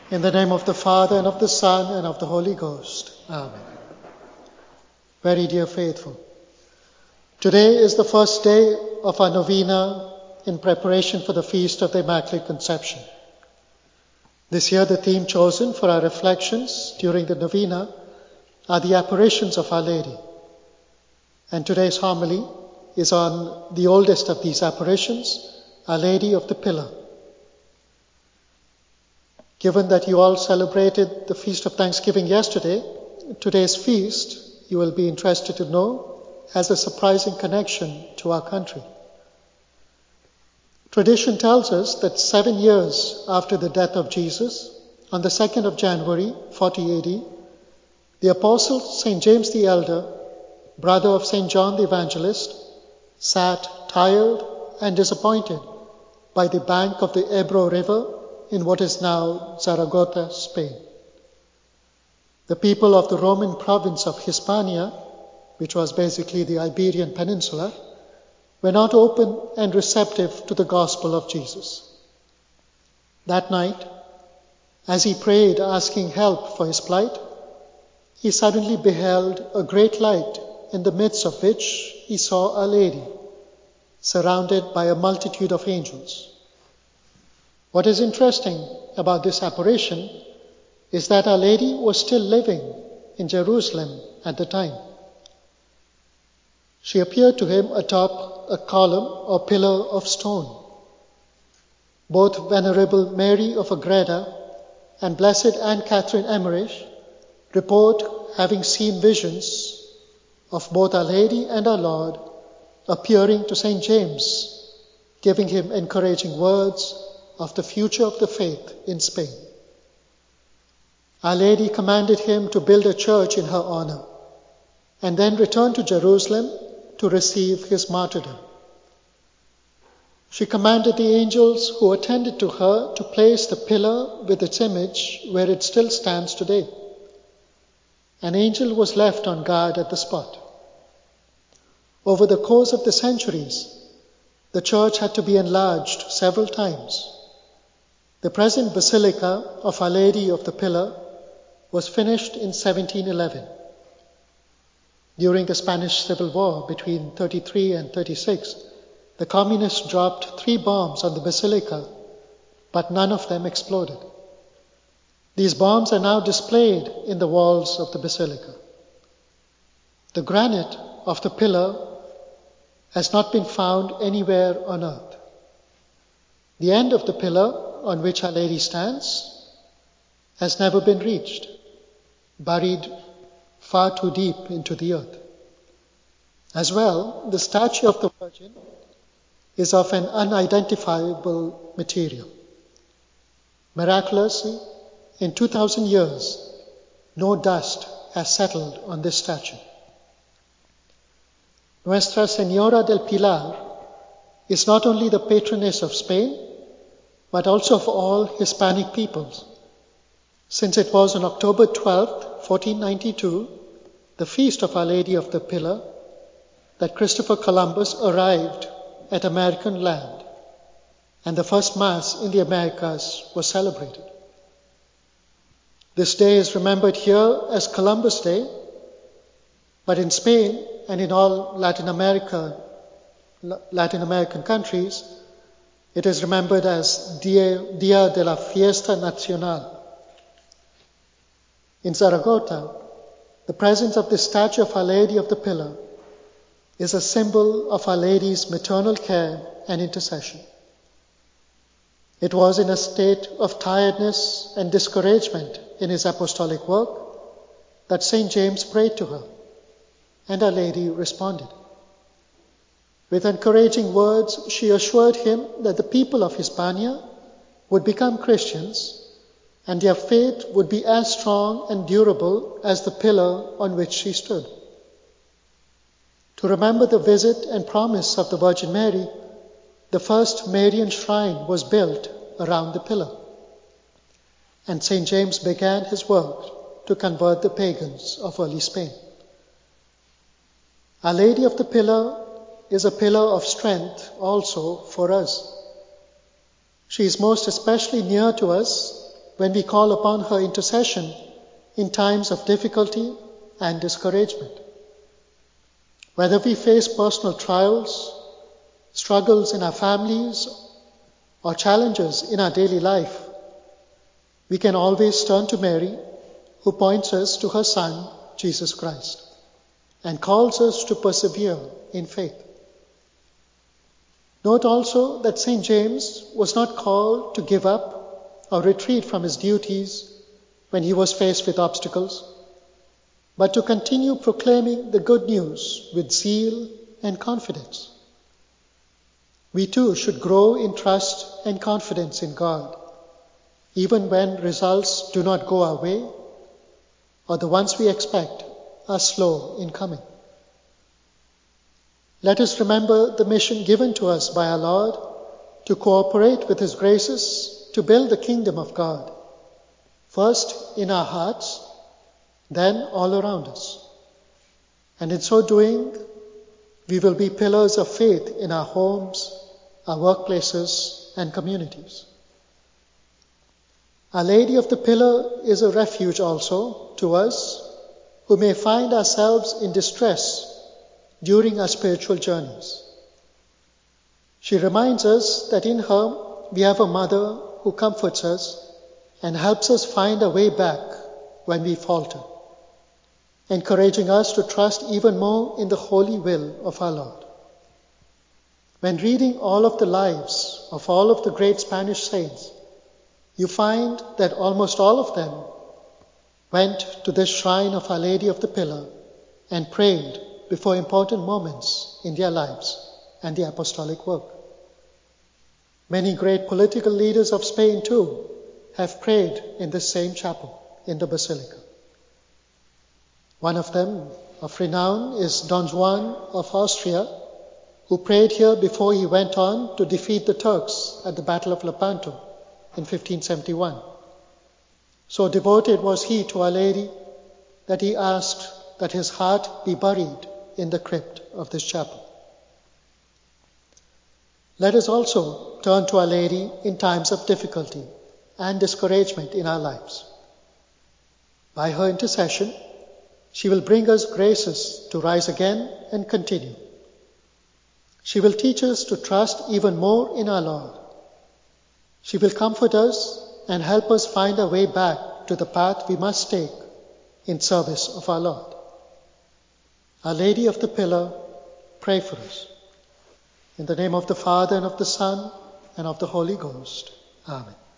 In the name of the Father, and of the Son, and of the Holy Ghost. Amen. Very dear faithful, today is the first day of our novena in preparation for the Feast of the Immaculate Conception. This year the theme chosen for our reflections during the novena are the apparitions of Our Lady. And today's homily is on the oldest of these apparitions, Our Lady of the Pillar. Given that you all celebrated the Feast of Thanksgiving yesterday, today's feast, you will be interested to know, has a surprising connection to our country. Tradition tells us that 7 years after the death of Jesus, on the 2nd of January, 40 AD, the Apostle St. James the Elder, brother of St. John the Evangelist, sat tired and disappointed by the bank of the Ebro River in what is now Zaragoza, Spain. The people of the Roman province of Hispania, which was basically the Iberian Peninsula, were not open and receptive to the gospel of Jesus. That night, as he prayed asking help for his plight, he suddenly beheld a great light in the midst of which he saw Our Lady, surrounded by a multitude of angels. What is interesting about this apparition is that Our Lady was still living in Jerusalem at the time. She appeared to him atop a column or pillar of stone. Both Venerable Mary of Agreda and Blessed Anne Catherine Emmerich report having seen visions of both Our Lady and our Lord appearing to St. James, giving him encouraging words of the future of the faith in Spain. Our Lady commanded him to build a church in her honor and then return to Jerusalem to receive his martyrdom. She commanded the angels who attended to her to place the pillar with its image where it still stands today. An angel was left on guard at the spot. Over the course of the centuries, the church had to be enlarged several times. The present Basilica of Our Lady of the Pillar was finished in 1711. During the Spanish Civil War between 33 and 36, the communists dropped 3 bombs on the basilica, but none of them exploded. These bombs are now displayed in the walls of the basilica. The granite of the pillar has not been found anywhere on earth. The end of the pillar on which Our Lady stands has never been reached, buried far too deep into the earth. As well, the statue of the Virgin is of an unidentifiable material. Miraculously, in 2000 years, no dust has settled on this statue. Nuestra Señora del Pilar is not only the patroness of Spain, but also of all Hispanic peoples, since it was on October 12th, 1492, the feast of Our Lady of the Pillar, that Christopher Columbus arrived at American land, and the first Mass in the Americas was celebrated. This day is remembered here as Columbus Day, but in Spain and in all Latin American countries, it is remembered as Dia de la Fiesta Nacional. In Zaragoza, the presence of this statue of Our Lady of the Pillar is a symbol of Our Lady's maternal care and intercession. It was in a state of tiredness and discouragement in his apostolic work that St. James prayed to her, and Our Lady responded. With encouraging words, she assured him that the people of Hispania would become Christians and their faith would be as strong and durable as the pillar on which she stood. To remember the visit and promise of the Virgin Mary, the first Marian shrine was built around the pillar, and St. James began his work to convert the pagans of early Spain. Our Lady of the Pillar is a pillar of strength also for us. She is most especially near to us when we call upon her intercession in times of difficulty and discouragement. Whether we face personal trials, struggles in our families, or challenges in our daily life, we can always turn to Mary, who points us to her Son, Jesus Christ, and calls us to persevere in faith. Note also that St. James was not called to give up or retreat from his duties when he was faced with obstacles, but to continue proclaiming the good news with zeal and confidence. We too should grow in trust and confidence in God, even when results do not go our way or the ones we expect are slow in coming. Let us remember the mission given to us by our Lord to cooperate with His graces to build the kingdom of God, first in our hearts, then all around us. And in so doing, we will be pillars of faith in our homes, our workplaces, and communities. Our Lady of the Pillar is a refuge also to us who may find ourselves in distress during our spiritual journeys. She reminds us that in her we have a mother who comforts us and helps us find a way back when we falter, encouraging us to trust even more in the holy will of our Lord. When reading all of the lives of all of the great Spanish saints, you find that almost all of them went to this shrine of Our Lady of the Pillar and prayed before important moments in their lives and the apostolic work. Many great political leaders of Spain too have prayed in this same chapel in the Basilica. One of them, of renown, is Don Juan of Austria, who prayed here before he went on to defeat the Turks at the Battle of Lepanto in 1571. So devoted was he to Our Lady that he asked that his heart be buried in the crypt of this chapel. Let us also turn to Our Lady in times of difficulty and discouragement in our lives. By her intercession, she will bring us graces to rise again and continue. She will teach us to trust even more in our Lord. She will comfort us and help us find our way back to the path we must take in service of our Lord. Our Lady of the Pillar, pray for us. In the name of the Father, and of the Son, and of the Holy Ghost. Amen.